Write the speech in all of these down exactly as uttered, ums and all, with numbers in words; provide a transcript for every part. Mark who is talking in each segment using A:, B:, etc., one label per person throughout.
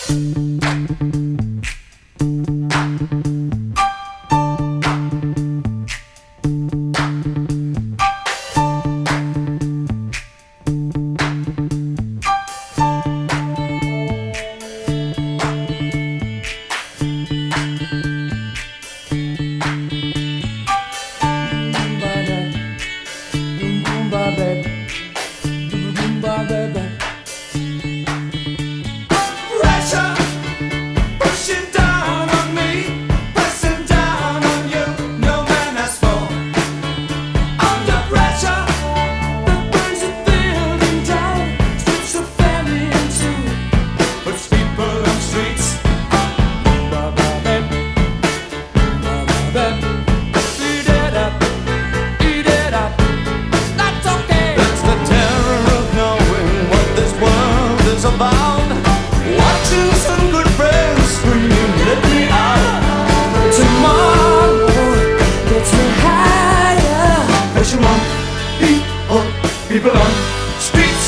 A: People on streets.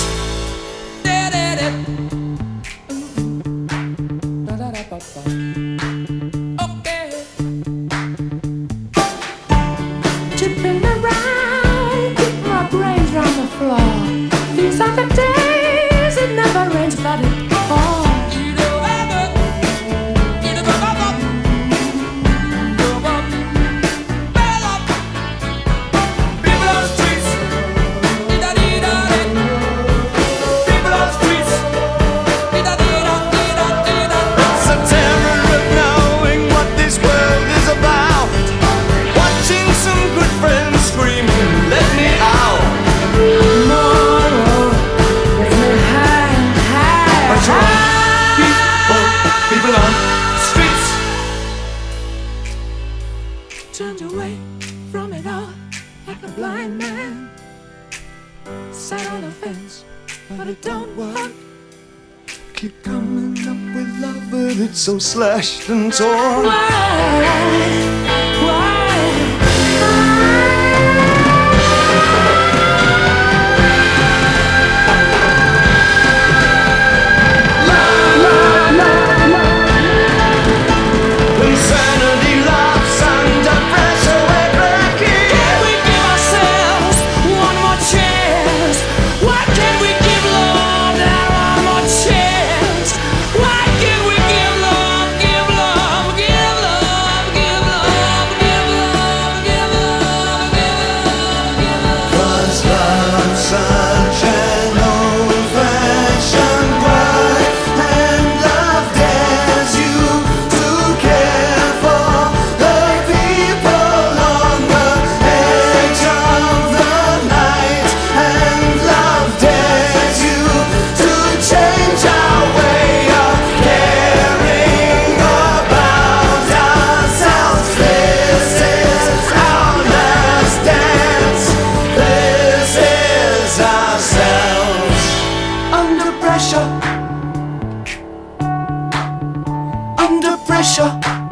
B: Okay. Chipping around, keep my brains round the floor. These are the days it never rains, but it falls. Turned away from it all like a blind man. Sat on the fence, but it don't work.
A: Keep coming up with love, but it's so slashed and torn.
B: Why? Why?
A: Under pressure,